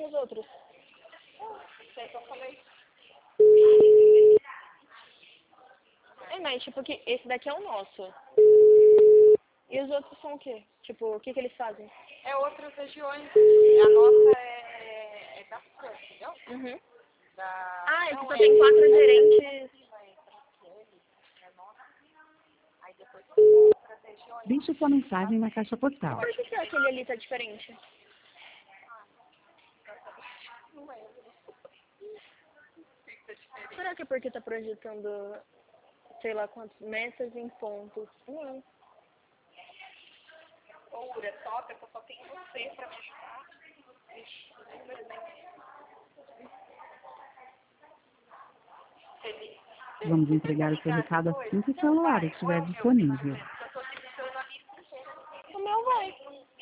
os outros? Sei que eu falei. É, mas tipo, que esse daqui é o nosso. E os outros são o quê? Tipo, o que que eles fazem? É outras regiões. A nossa é da França, entendeu? Uhum. Da... Ah, não, esse só tem 4 gerentes. É nossa. Aí depois tem outras regiões. Deixe sua mensagem na caixa postal. Por que aquele ali tá diferente? Não é. Será que é porque tá projetando, sei lá quantos metros em pontos? Não. Oura, top, eu só tenho você pra me ajudar. Ixi, feliz. Vamos entregar o seu recado assim que o celular estiver disponível. O meu vai.